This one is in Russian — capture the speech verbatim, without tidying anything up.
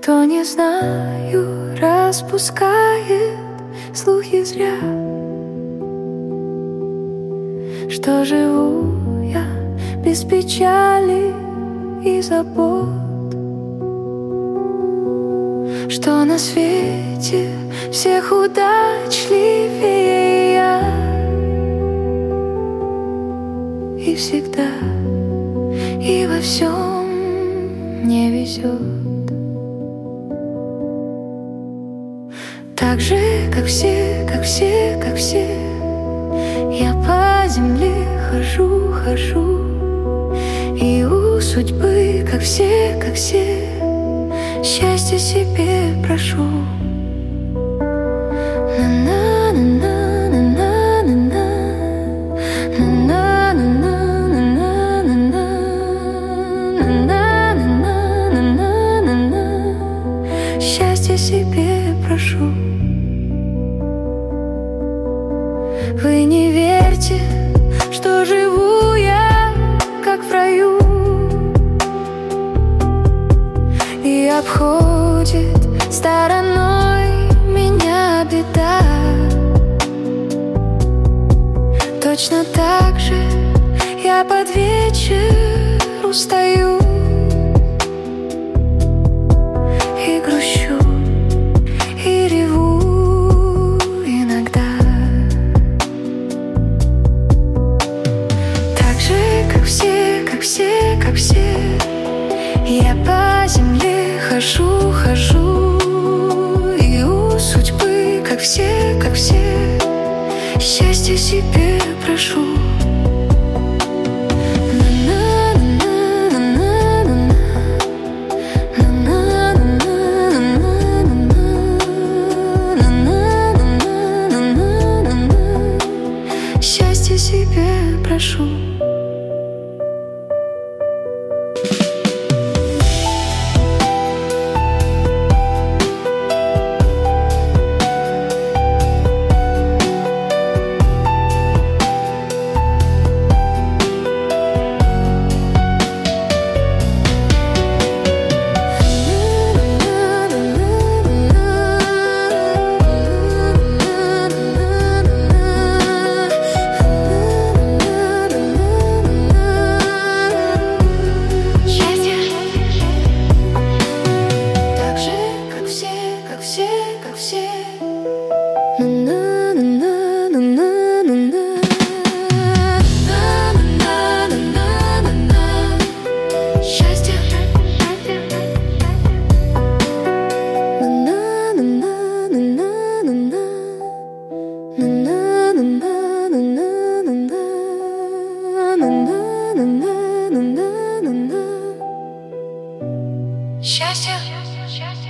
Кто, не знаю, распускает слухи зря, что живу я без печали и забот, что на свете всех удачливее я, и всегда и во всем мне везет. Так же, как все, как все, как все, я по земле хожу, хожу, и у судьбы, как все, как все, счастья себе прошу. Счастья себе прошу. Вы не верьте, что живу я как в раю, и обходит стороной меня беда. Точно так же я под вечер устаю и грущу, и реву иногда. Так же, как все, как все, как все, я по земле хожу, хожу, и у судьбы, как все, как все, счастья себе прошу. Счастья себе прошу. Счастье.